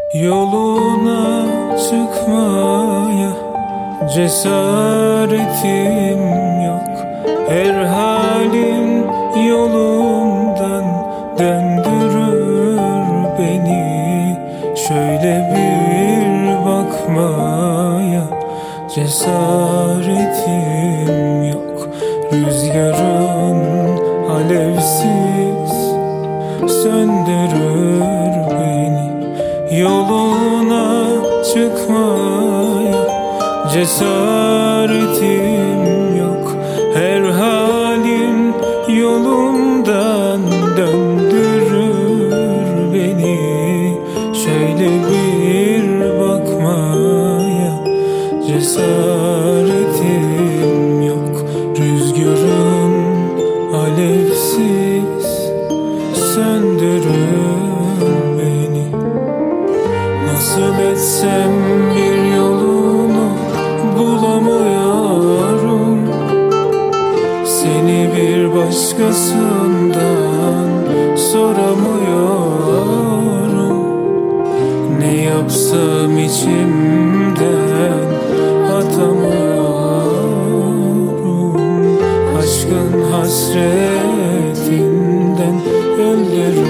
Yoluna çıkmaya cesaretim yok. Her halin yolumdan döndürür beni. Şöyle bir bakmaya cesaretim yok. Rüzgarın alevsiz söndürür beni. Yoluna çıkmaya cesaretim yok. Her halin yolumdan döndürür beni. Şöyle bir bakmaya cesaretim yok. Rüzgarın alevsiz söndürür beni. Nasıl etsem bir yolunu bulamıyorum. Seni bir başkasından soramıyorum. Ne yapsam içimden atamıyorum. Aşkın hasretinden öldürür